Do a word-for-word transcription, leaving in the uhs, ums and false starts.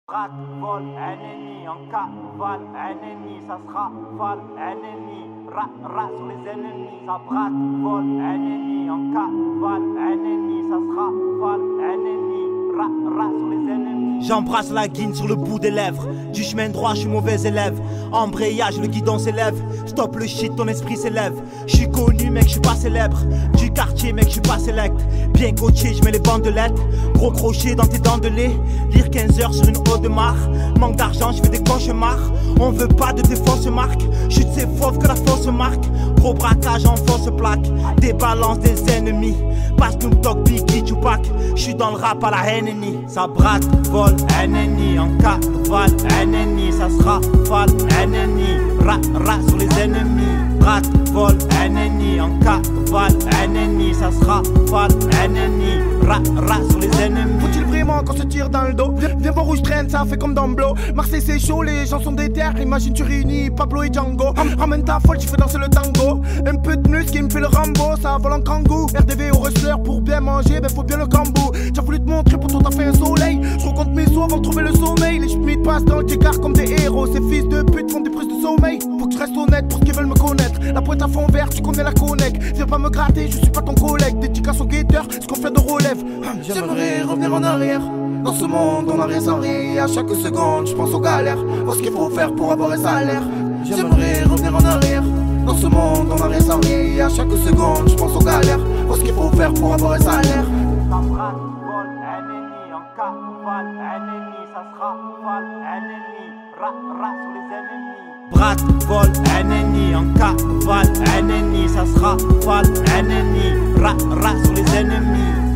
Braque, vol, un ennemi, en cavale, un ennemi, ça sera val, un ennemi, ra, ra sur les ennemis, ça braque, vol, un ennemi, en cavale, un ennemi, ça sera val, un ennemi, ra, ra sur les ennemis. J'embrasse la guine sur le bout des lèvres. Du chemin droit, je suis mauvais élève. Embrayage, le guidon s'élève. Stop le shit, ton esprit s'élève. Je suis connu, mec, je suis pas célèbre. Du quartier, mec, je suis pas sélect. Bien coaché, je mets les bandelettes. Gros crochet dans tes dents de lait. Lire quinze heures sur une eau de mar. Manque d'argent, je fais des cauchemars. On veut pas de tes fausses marques. Chute c'est fauve que la fausse marque. Gros braquage en fausse plaque. Des balances des ennemis. Pas Snoop Dogg, Biggie, Tupac. Je suis dans le rap à la ennemie. Ça braque, vol, un ennemi. En cavale, un ennemi. Ça sera val, un ennemi. Ra, ra sur les ennemis. Braque, vol, un ennemi. En cavale, un ennemi. Ça sera val, un ennemi. Ra, ra sur les ennemis. Faut-il vraiment qu'on se tire dans le dos? Viens, viens voir où je traîne, ça fait comme dans Blo. Marseille c'est chaud, les gens sont déter. Imagine tu réunis Pablo et Django. Ram, ramène ta folle, tu fais danser le tango. Un peu de muscle qui me fait le Rambo. Ça vole en kangou. R D V au wrestler pour bien manger, ben faut bien le cambou. J'ai voulu te montrer pour toi t'as fait un soleil. Je recompte mes sous avant de trouver le sommeil. Les schmitt passent dans le T-car comme des héros. Ces fils de pute font des prises de sommeil. Faut que je reste honnête pour ceux qui veulent me connaître. La pointe à fond vert, tu connais la connect. Viens pas me gratter, je suis pas ton collègue. Dédicace au guetteur, ce qu'on fait de relève. J'aimerais revenir en arrière. Dans ce monde, on a rien sans rien. À chaque seconde, je pense aux galères. Voir ce qu'il faut faire pour avoir un salaire. J'aimerais revenir en arrière. Dans ce monde, on a rien sans rien. À chaque seconde, je pense aux galères. Voir ce qu'il faut faire pour avoir un salaire. Ça braque, vol, un ennemi, en cavale, un ennemi, ça sera val, un ennemi, ra, ra sur les ennemis. Braque, vol, un ennemi. En cavale, un ennemi. Ça sera val, un ennemi. Ra, ra sur les ennemis.